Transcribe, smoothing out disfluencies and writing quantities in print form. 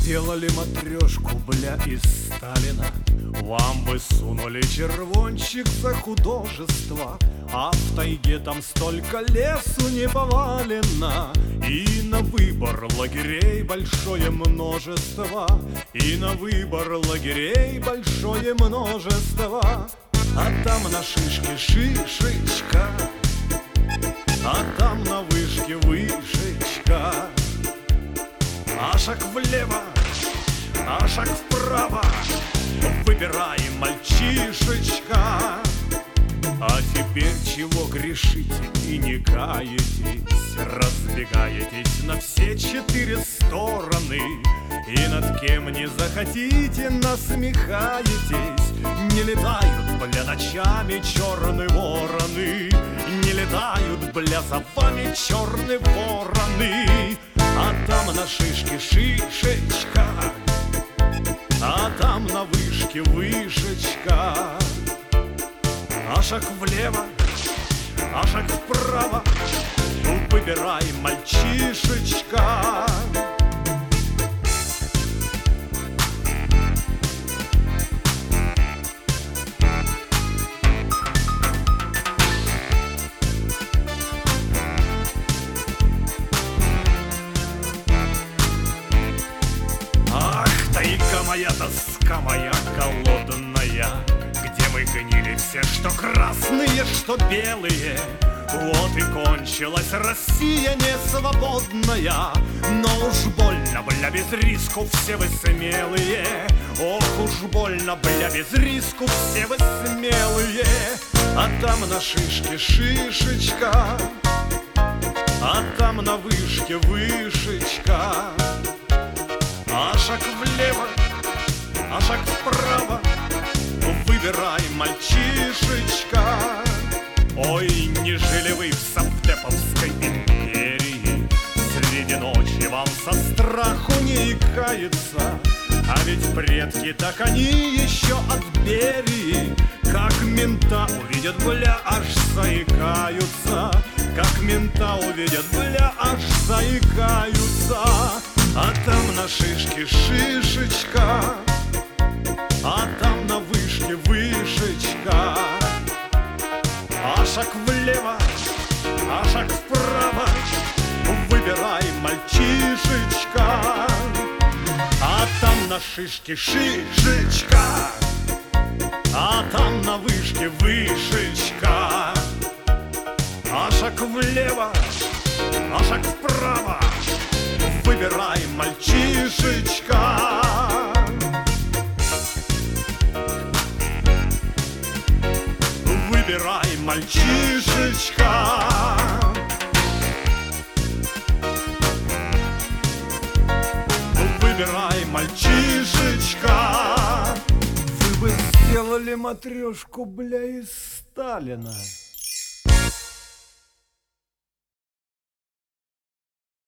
сделали матрешку, бля, из Сталина. Вам бы сунули червончик за художество, а в тайге там столько лесу не повалено. И на выбор лагерей большое множество, и на выбор лагерей большое множество. А там на шишке шишечка, а там на вышке вышечка. А шаг влево, а шаг вправо, выбирай, мальчишечка. А теперь чего грешите и не каетесь? Разбегаетесь на все четыре стороны, и над кем не захотите насмехаетесь. Не летают, бля, ночами черные вороны, не летают, бля, за вами черные вороны. А там на шишке шишечка, а там на вышке вышечка. А шаг влево, а шаг вправо, выбирай, мальчишечка. Моя тоска, моя голодная, где мы гнили все, что красные, что белые. Вот и кончилась Россия несвободная. Но уж больно, бля, без риску все вы смелые. Ох уж больно, бля, без риску все вы смелые. А там на шишке шишечка, а там на вышке вышечка. А шаг влево, а шаг вправо, выбирай, мальчишечка. Ой, не жили вы в Савдеповской империи, среди ночи вам со страху не икается. А ведь предки так они еще от Берии, как мента увидят, бля, аж заикаются. Как мента увидят, бля, аж заикаются. А там на шишке шишечка, а там на вышке вышечка. А шаг влево, а шаг вправо, выбирай, мальчишечка. А там на шишке шишечка, а там на вышке вышечка. А шаг влево, а шаг вправо, выбирай, мальчишечка. Выбирай, мальчишечка. Выбирай, мальчишечка. Вы бы сделали матрешку, бля, из Сталина.